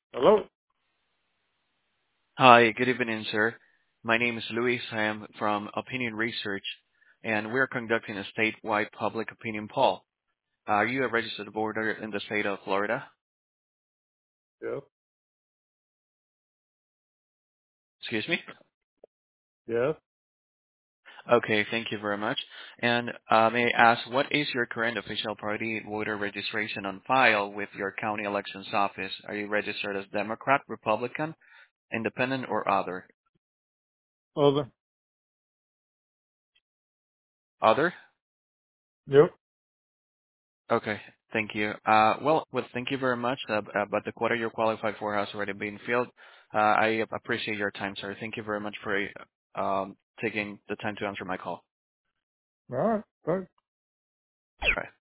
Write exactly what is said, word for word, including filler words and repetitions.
Hello? Hi, good evening, sir. My name is Luis. I am from Opinion Research, and we're conducting a statewide public opinion poll. Are you a registered voter in the state of Florida? Yes. Excuse me? Yes. Okay, thank you very much. And uh, may I ask, what is your current official party voter registration on file with your county elections office? Are you registered as Democrat, Republican, Independent, or other? Other? Other? Yep. Okay. Thank you. Uh, Well, well, thank you very much, uh, b- uh, but the quota you're qualified for has already been filled. Uh, I appreciate your time, sir. Thank you very much for um, taking the time to answer my call. All right. Thanks. Bye.